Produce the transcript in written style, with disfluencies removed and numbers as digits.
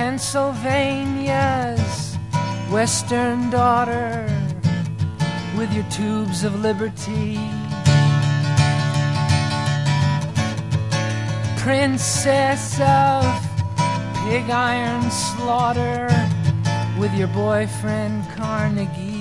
Pennsylvania's western daughter with your tubes of liberty. Princess of pig iron slaughter with your boyfriend Carnegie.